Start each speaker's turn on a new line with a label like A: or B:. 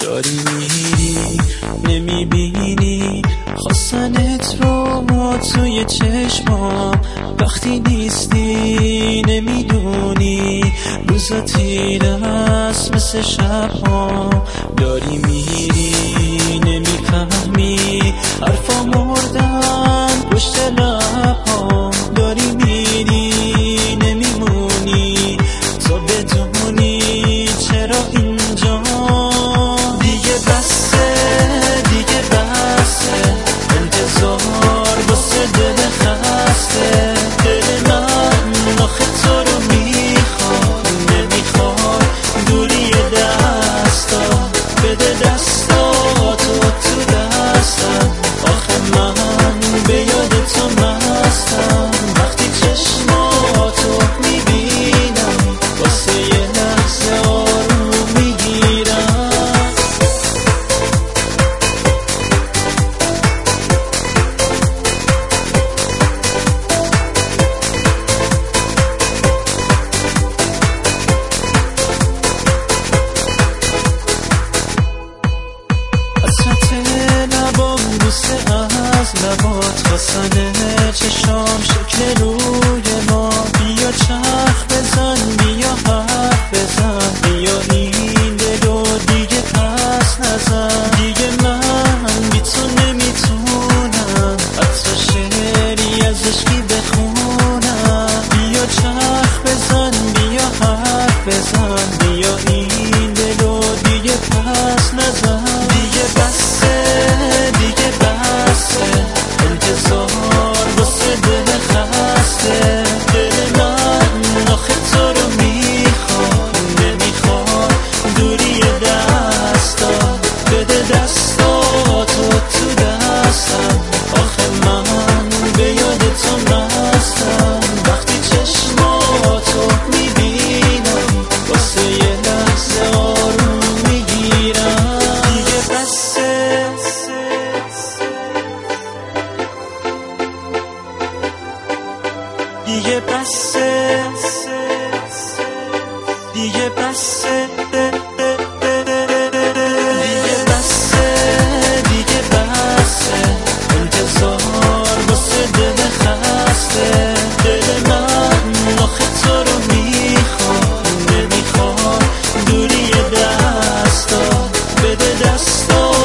A: داری میری نمیبینی خواستنت رو توی چشمام، وقتی نیستی نمیدونی روزا تیره است مثل شب‌ها. داری میری نمیفهمی حرفا مردن پشت لب‌ها. داری میری نمیمونی تو بدونی چرا اینجا. دیگه بسه دیگه بسه انتظار واسه دل خسته. دل من آخه تو رو میخواد نمیخواد دوری دستا. بده دستاتو تو دستم آخه من به یاد تو مستم. وقتی چشماتو میبینم واسه یه لحظه آروم میگیرم. حسرت لبام بوسه از لبات خواستنه چشام شکل روی ما. بیا چرخ بزن بیا حرف بزن بیا این دلو دیگه پس نزن. دیگه من بی تو نمیتونم حتی شعری از عشقی بخونم. بیا چرخ بزن بیا حرف بزن بیا این دلو دیگه پس نزن. دیگه بسه دیگه بسه انتظار واسه دل خسته. دل من آخه تو رو میخواد نمیخواد دوری دستا. بده دستاتو تو دستم آخه من به یاد تو مستم. وقتی چشماتو میبینم واسه یه لحظه آروم میگیرم. دیگه بسه دیگه بسه دیگه بسه دیگه بسه دیگه بسه انتظار واسه دل خسته. دل من آخه تو رو میخواد نمیخواد دوری دستا. بده دستا